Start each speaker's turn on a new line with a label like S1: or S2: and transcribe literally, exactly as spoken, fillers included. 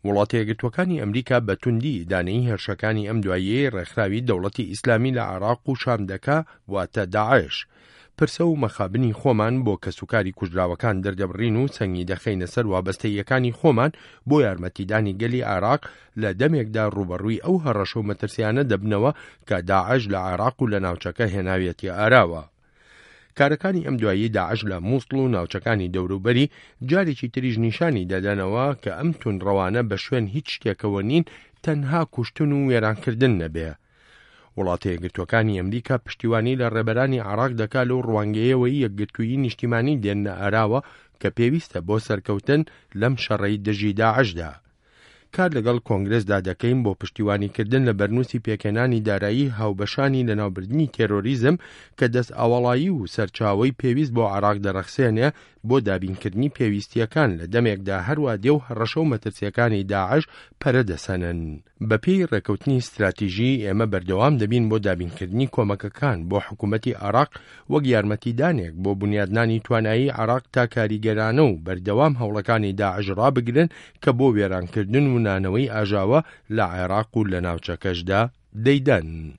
S1: وڵاتە یەکگرتووەکانی ئەمریکا بە توندی دانەیی هێرشەکانی ئەم دواییەی ڕێکخراوی دەوڵەتی ئیسلامی لە عێراق و شام دەکا واتە داعش. پرسە و مەخابنی خۆمان بۆ کەسوکاری کوژراوەکان دەردەبڕین و سەنگی دەخەینە سەر وابەستەییەکانی خۆمان بۆ یارمەتیدانی گەلی عێراق لە دەمێکدا ڕوبەڕووی ئەو هەڕەشە و مەترسیانە دەبنەوە کە داعش لە عێراق و لە ناوچەکە هێناویەتی ئاراوە. کارەکانی ئەم دوایی داعش لە مووسڵ و ناوچەکانی دەوروبەری جارێکی تریژ نیشانی دەدەنەوە کە ئەم تونڕەوانە بە شوێن هیچ شتێکەوە نین تەنها کوشتن و وێرانکردن نەبێ. وڵاتە یەکگرتووەکانی ئەمریکا پشتیوانی لە ڕێبەرانی عێراق دەکات لەو ڕوانگەیەوەی یەکگرتوویی نیشتیمانی دێنە ئاراوە کە پێویستە بۆ سەرکەوتن لەم شەڕەی دژی داعشدا. کار لەگەڵ کۆنگرسدا دەکەین بۆ پشتیوانیکردن لە بەرنووسی پێکێنانی دارایی هاوبەشانی لە ناوبردنی تێرۆریزم کە دەست ئاوەڵایی و سەرچاوەی پێویست بۆ عێراق دەرەخسێنێ بۆ دابینکردنی پێویستیەکان لە دەمێکدا هەروە دێ و هەڕەشە و مەترسیەکانی داعش پەرە دەسەنن. بەپێی ڕێکەوتنی استراتیژی ئێمە بەردەوام دەبین بۆ دابینکردنی کۆمەکەکان بۆ حکوومەتی عێراق وەک یارمەتیدانێک بۆ بنیادنانی توانایی عێراق تا کاریگەرانە و بەردەوام هەوڵەکانی داعش ڕابگرن کە بۆ وێرانکردن و نانەوەی ئاژاوە لە عێراق و لە ناوچەکەشدا دەیدەن.